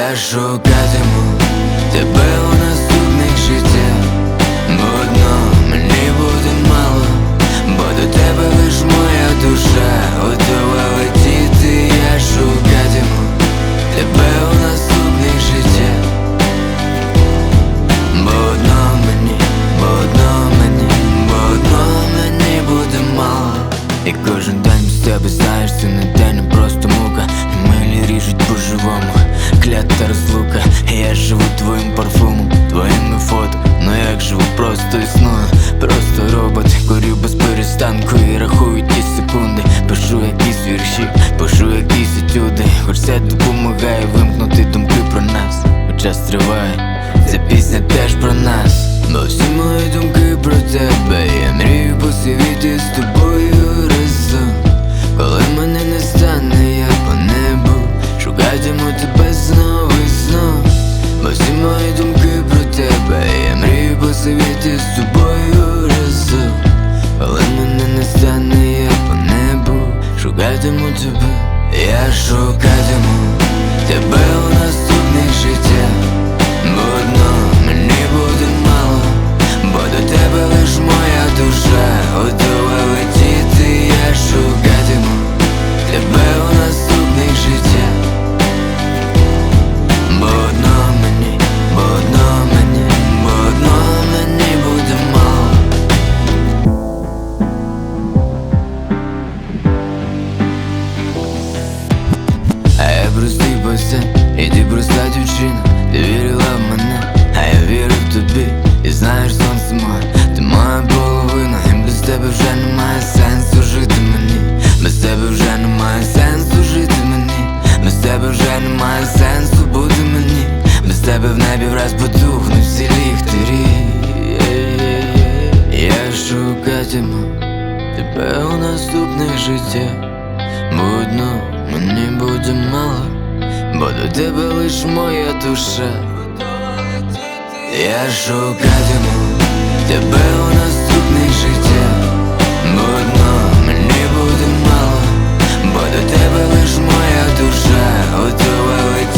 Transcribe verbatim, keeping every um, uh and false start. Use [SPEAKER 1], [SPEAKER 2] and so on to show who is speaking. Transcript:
[SPEAKER 1] Я шукатиму тебе у наступних життях, бо одно мені буде мало, бо до тебе лиш моя душа готова летіти. Я шукатиму тебе у наступних життях, бо одно мені, бо одно мені, бо одно мені буде мало. І кожен день без тебе, знаєш, це не день, а просто мука. І милі ріжуть по-живому, клята розлука. Я живу твоїм парфумом, твоїми фото. Ну як живу, просто існую, просто робот. Корю без перестанку і рахую ті секунди. Пишу якісь вірші, пишу якісь етюди. Хоч це допомагає вимкнути думки про нас. Бо час триває, ця пісня теж про нас. Бо всі мої думки про тебе, я мрію посивіти з тобою разом. Коли мене не стане, я по небу шукатиму тебе знову і знов. Бо всі мої думки про тебе, я мрію посивіти з тобою разом. Коли мене не стане, я по небу шукатиму тебе. Я шукатиму тебе у наступних життях, бо одно мені буде мало, бо до тебе лиш моя душа готова летіти. Я шукатиму тебе у наступних життях, бо одно мені, бо одно мені, бо одно мені буде мало. А я простий пацан, і ти проста дівчина. Ти вірила в мене, а я вірив тобі. І знаєш, сонце моє, ти моя половина. І без тебе вже немає сенсу жити мені. Без тебе вже немає сенсу жити мені. Без тебе вже немає сенсу бути мені. Без тебе в небі враз потухнуть всі ліхтарі. Я шукатиму тебе у наступних життях, бо одно мені буде мало, бо до тебе лиш моя душа. Я шукатиму тебе у наступних життях, бо одно мені буде мало, бо до тебе лиш моя душа готова летіти.